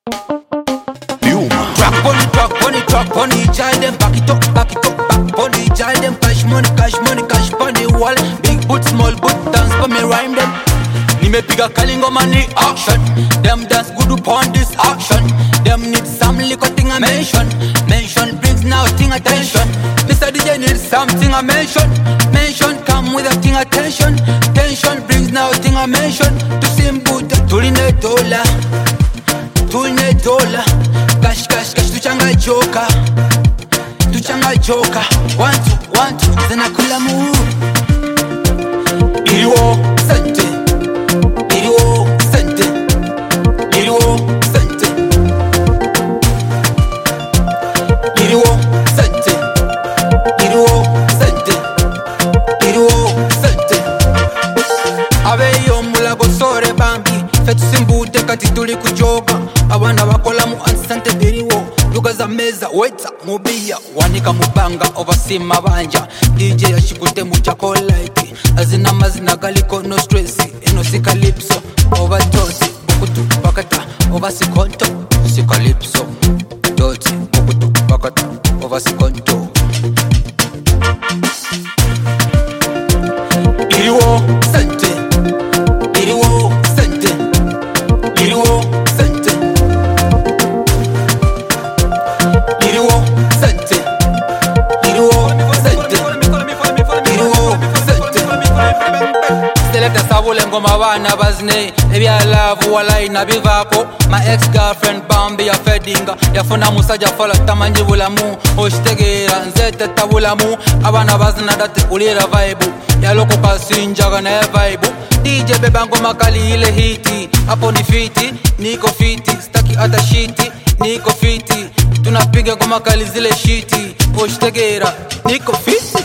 Drop on the child, them back it up, back on the child, them cash money, on the wall. Big boot, small boot, dance for me rhyme them. Ni me piga kalingo money action. Them dance good upon this action. Them need some little thing I mention. Mention brings now thing attention. Mr. DJ need something I mention. Mention come with a thing attention. Tension brings now thing I mention. To simple tuline dollar. Tuline dollar. Cash, tuchanga joka. Tuchanga joka. One, two, zena kula mu. Iriwo, sente. Iriwo, sente. Iriwo, sente. Iriwo, sente. Iriwo, sente. Iriwo, sente. Aveyo mulago sore bambi. Fetu simbude kati tuli kujoga. Abana bakola mu ansante biriwo. Luga za meza weta mubia. Wanika mubanga oversima banja. DJ yashikute mu chocolate. Azina mazina galiko no stress. Eno si calypso overdose. Bukutu bakata oversikonto. Si calypso doti. Bukutu bakata oversikonto. Iriwo sente. Iriwo sente. Iriwo sente. Iriwo sente. Iriwo sente. Iriwo sente. Selecta sabule ngoma bana bazne. Ebya love walai na bivako. My ex-girlfriend Bambi ya fedinga. Yafuna musaja fala tamanji bulamu. Oshtegera nzete tabulamu. Abana bazna dati ulira vibe. Yaloko kasinjaga na vibe. DJ beba ngoma kali ile hiti. Hapo ni fiti, niko fiti. Staki ata shiti, niko fiti. Tunapiga ngoma kali zile shiti. Oshtegera, niko fiti.